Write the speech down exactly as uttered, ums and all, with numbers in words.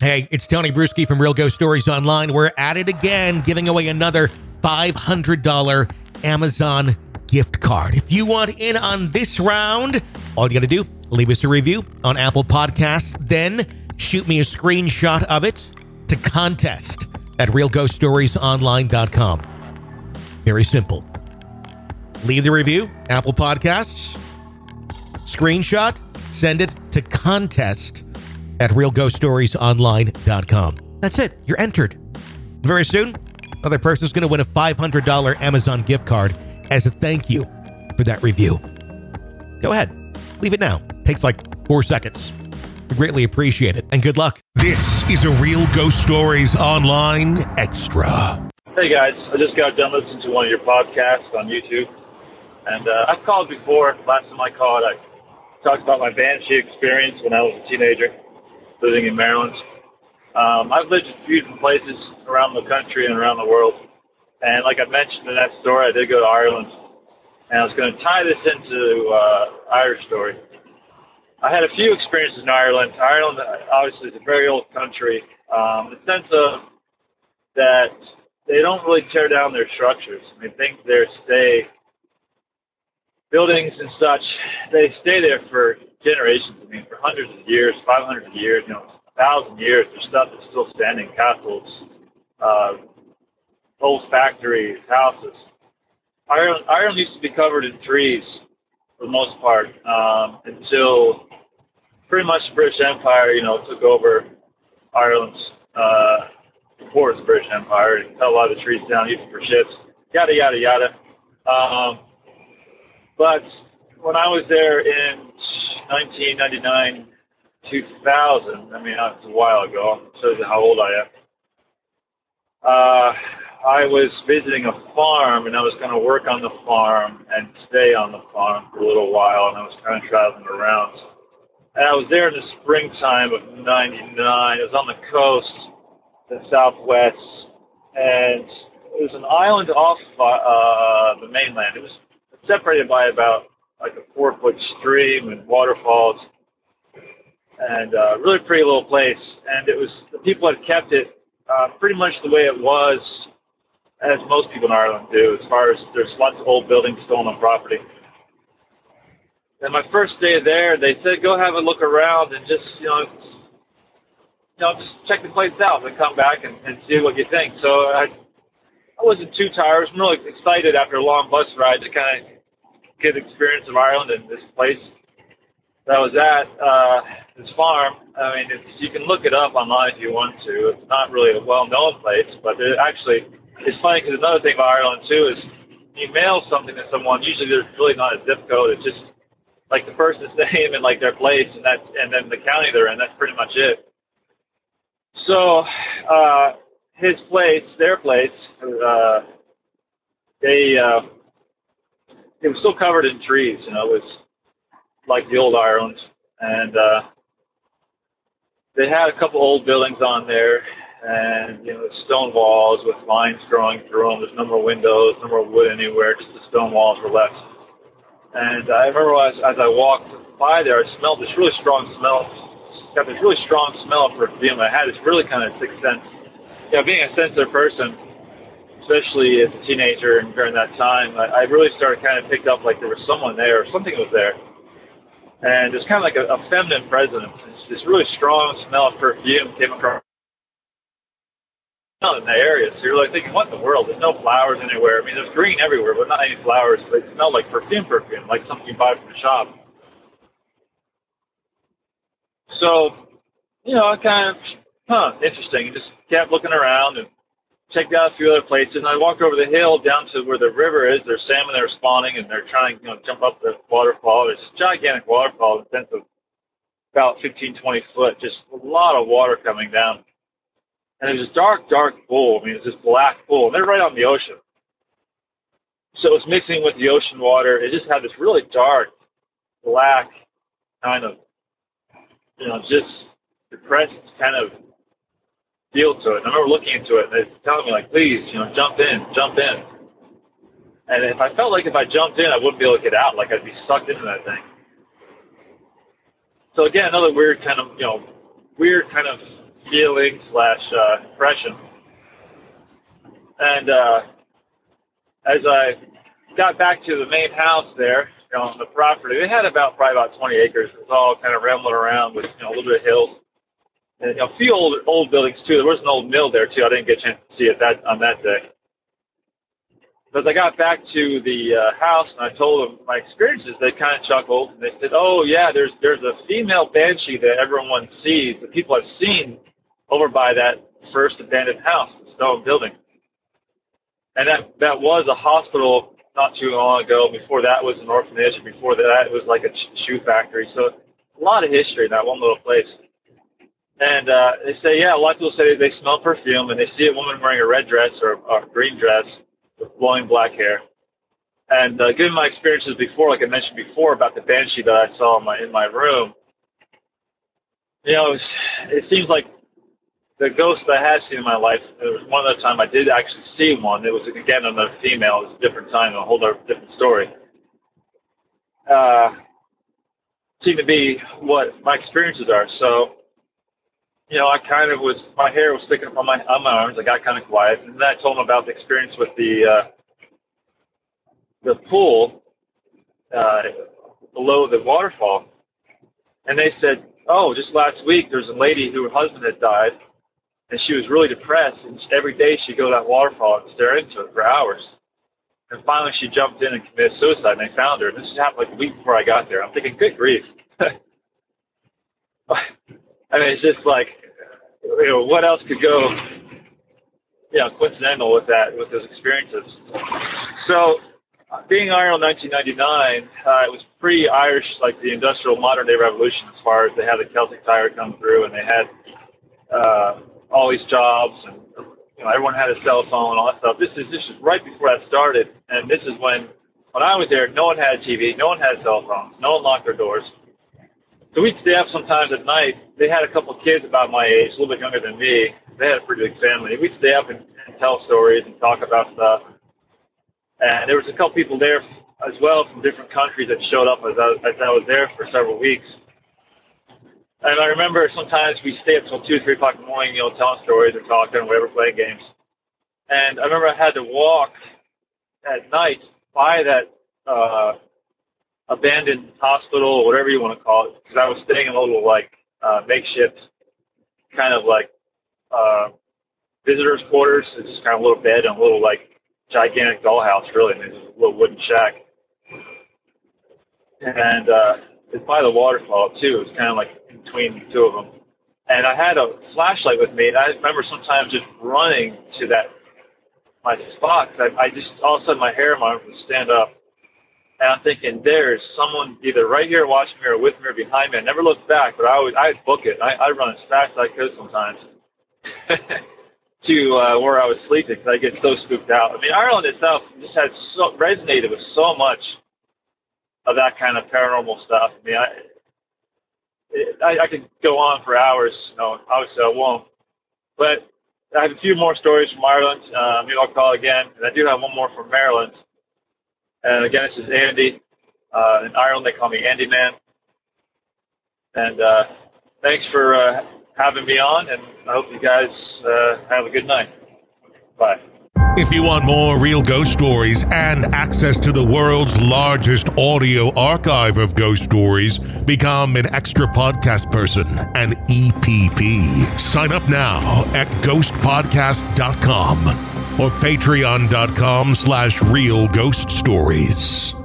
Hey, it's Tony Bruschi from Real Ghost Stories Online. We're at it again, giving away another five hundred dollars Amazon gift card. If you want in on this round, all you got to do, leave us a review on Apple Podcasts, then shoot me a screenshot of it to contest at real ghost stories online dot com. Very simple. Leave the review, Apple Podcasts, screenshot, send it to contest at real ghost stories online dot com. That's it. You're entered. Very soon, another person's going to win a five hundred dollars Amazon gift card as a thank you for that review. Go ahead. Leave it now. Takes like four seconds. We greatly appreciate it. And good luck. This is a Real Ghost Stories Online Extra. Hey guys, I just got done listening to one of your podcasts on YouTube. And uh, I've called before. Last time I called, I talked about my banshee experience when I was a teenager, living in Maryland. Um, I've lived in a few different places around the country and around the world. And like I mentioned in that story, I did go to Ireland. And I was going to tie this into uh, Irish story. I had a few experiences in Ireland. Ireland, obviously, is a very old country. Um, in the sense of that they don't really tear down their structures. I mean, things there stay, buildings and such, they stay there for generations. I mean, for hundreds of years, five hundred years, you know, a thousand years, there's stuff that's still standing, castles, uh, old factories, houses. Ireland, Ireland used to be covered in trees for the most part um, until pretty much the British Empire, you know, took over Ireland uh, before the British Empire and cut a lot of the trees down, used them for ships, yada, yada, yada. Um, but when I was there in nineteen ninety-nine, two thousand, I mean, that was a while ago, shows you how old I am. Uh, I was visiting a farm, and I was going to work on the farm and stay on the farm for a little while, and I was kind of traveling around. And I was there in the springtime of ninety-nine. It was on the coast, the southwest, and it was an island off uh, the mainland. It was separated by about like a four-foot stream and waterfalls, and a really pretty little place. And it was, the people had kept it uh, pretty much the way it was, as most people in Ireland do, as far as there's lots of old buildings still on the property. And my first day there, they said, go have a look around and just, you know, you know, just check the place out and come back and, and see what you think. So I, I wasn't too tired. I was really excited after a long bus ride to kind of get experience of Ireland and this place that I was at, uh, this farm. I mean, it's, you can look it up online if you want to. It's not really a well-known place, but it actually, it's funny because another thing about Ireland, too, is you mail something to someone, usually there's really not a zip code. It's just like the person's name and like their place, and that's, and then the county they're in. That's pretty much it. So, uh, his place, their place, uh, they, uh, it was still covered in trees, you know, it was like the old Ireland. And, uh, they had a couple old buildings on there, and, you know, stone walls with lines growing through them. There's no more windows, no more wood anywhere, just the stone walls were left. And I remember as, as I walked by there, I smelled this really strong smell. Got this really strong smell of perfume. I had this really kind of sixth sense. You know, being a sensitive person, especially as a teenager and during that time, I, I really started kind of picked up like there was someone there or something was there. And it was kind of like a, a feminine presence. This really strong smell of perfume came across in the area. So you're like thinking, what in the world? There's no flowers anywhere. I mean, there's green everywhere, but not any flowers. But it smelled like perfume perfume, like something you buy from the shop. So, you know, I kind of, huh, interesting. Just kept looking around and checked out a few other places. And I walked over the hill down to where the river is. There's salmon that are spawning, and they're trying to, you know, jump up the waterfall. It's a gigantic waterfall in the sense of about fifteen, twenty foot. Just a lot of water coming down. And it was this dark, dark pool. I mean, it was this black pool. And they're right on the ocean. So it was mixing with the ocean water. It just had this really dark, black kind of, you know, just depressed kind of feel to it. And I remember looking into it, and they were telling me, like, please, you know, jump in, jump in. And if I felt like if I jumped in, I wouldn't be able to get out. Like, I'd be sucked into that thing. So, again, another weird kind of, you know, weird kind of feeling slash uh, impression. And uh, as I got back to the main house there, you know, on the property, they had about probably about twenty acres. It was all kind of rambling around with, you know, a little bit of hills. And, you know, a few old, old buildings, too. There was an old mill there, too. I didn't get a chance to see it that on that day. But as I got back to the uh, house and I told them my experiences, they kind of chuckled. And they said, oh, yeah, there's there's a female banshee that everyone sees, that people have seen over by that first abandoned house, the stone building. And that, that was a hospital not too long ago. Before that was an orphanage. And before that, it was like a shoe factory. So a lot of history in that one little place. And uh, they say, yeah, a lot of people say they smell perfume, and they see a woman wearing a red dress or, or a green dress with flowing black hair. And uh, given my experiences before, like I mentioned before about the banshee that I saw in my, in my room, you know, it, was, it seems like the ghost that I had seen in my life, there was one other time I did actually see one. It was, again, another female. It was a different time, a whole other different story. Uh, seemed to be what my experiences are. So, you know, I kind of was, my hair was sticking up on my, on my arms. I got kind of quiet. And then I told them about the experience with the, uh, the pool, uh, below the waterfall. And they said, oh, just last week, there's a lady who her husband had died, and she was really depressed. And every day she'd go to that waterfall and stare into it for hours. And finally she jumped in and committed suicide, and they found her. And this happened like a week before I got there. I'm thinking, good grief. I mean, it's just like, you know, what else could go, you know, coincidental with that, with those experiences. So, being in Ireland in nineteen ninety-nine, uh, it was pre-Irish, like the industrial modern-day revolution, as far as they had the Celtic Tiger come through, and they had uh, all these jobs, and you know, everyone had a cell phone and all that stuff. This is this is right before that started, and this is when, when I was there, no one had a T V, no one had cell phones, no one locked their doors. So we'd stay up sometimes at night. They had a couple of kids about my age, a little bit younger than me. They had a pretty big family. We'd stay up and, and tell stories and talk about stuff. And there was a couple people there as well from different countries that showed up as I, as I was there for several weeks. And I remember sometimes we'd stay up until two or three o'clock in the morning, you know, telling stories or talking or whatever, playing games. And I remember I had to walk at night by that uh, abandoned hospital or whatever you want to call it, because I was staying in a little, like, uh, makeshift kind of, like, uh, visitors' quarters. It's just kind of a little bed and a little, like, gigantic dollhouse, really. I mean, it's a little wooden shack. And uh, it's by the waterfall, too. It's kind of like in between the two of them. And I had a flashlight with me, and I remember sometimes just running to that, my spot, because I, I just, all of a sudden, my hair in my arm would stand up. And I'm thinking, there's someone either right here watching me or with me or behind me. I never looked back, but I always, I'd book it. I, I'd run as fast as I could sometimes to uh, where I was sleeping, because I get so spooked out. I mean, Ireland itself just had so, resonated with so much of that kind of paranormal stuff. I mean, I, it, I, I could go on for hours. You know, obviously I won't. But I have a few more stories from Ireland. Uh, maybe I'll call again. And I do have one more from Maryland. And again, this is Andy. Uh, in Ireland, they call me Andy Man. And uh, thanks for uh, having me on, and I hope you guys uh, have a good night. Bye. If you want more real ghost stories and access to the world's largest audio archive of ghost stories, become an extra podcast person, an E P P. Sign up now at ghost podcast dot com or patreon dot com slash real ghost stories.